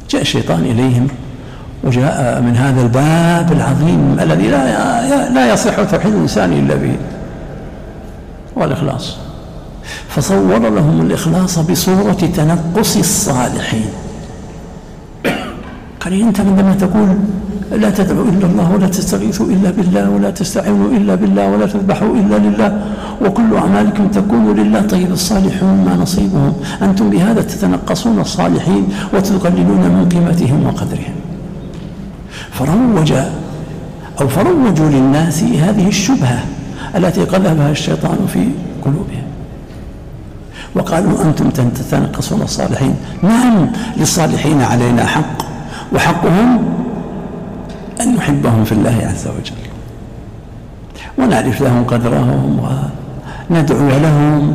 جاء الشيطان إليهم، وجاء من هذا الباب العظيم الذي لا يصح توحيد الإنسان إلا به، والإخلاص، فصور لهم الإخلاص بصورة تنقص الصالحين. قال أنت عندما تقول لا تدعوا إلا الله ولا تستغيثوا إلا بالله ولا تستعينوا إلا بالله ولا تذبحوا إلا لله وكل أعمالكم تكون لله، طيب الصالحون ما نصيبهم؟ أنتم بهذا تتنقصون الصالحين وتقللون من قيمتهم وقدرهم. فروجوا للناس هذه الشبهة التي قذفها الشيطان في قلوبهم، وقالوا أنتم تتنقصون الصالحين. نعم، للصالحين علينا حق، وحقهم أن نحبهم في الله عز وجل ونعرف لهم قدرهم وندعو لهم،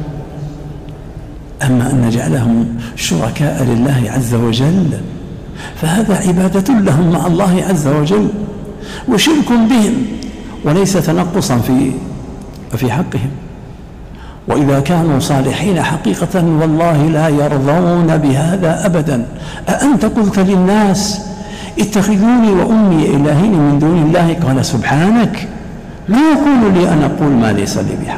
أما أن نجعلهم شركاء لله عز وجل فهذا عبادة لهم مع الله عز وجل وشرك بهم وليس تنقصا في حقهم. وإذا كانوا صالحين حقيقة والله لا يرضون بهذا أبدا. أأنت قلت للناس اتخذوني وأمي إلهين من دون الله؟ قال سبحانك ما يكون لي أن أقول ما ليس لي بحق.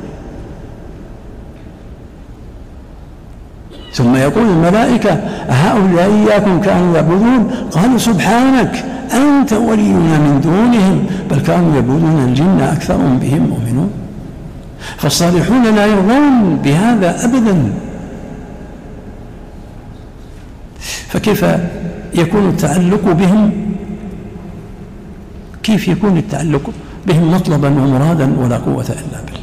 ثم يقول الملائكة هؤلاء إياكم كانوا يعبدون؟ قالوا سبحانك أنت ولينا من دونهم بل كانوا يعبدون الجن أكثرهم بهم مؤمنون. فالصالحون لا يرضون بهذا أبدا. فكيف يكون التعلق بهم؟ كيف يكون التعلق بهم مطلبا ومرادا ولا قوة إلا بالله؟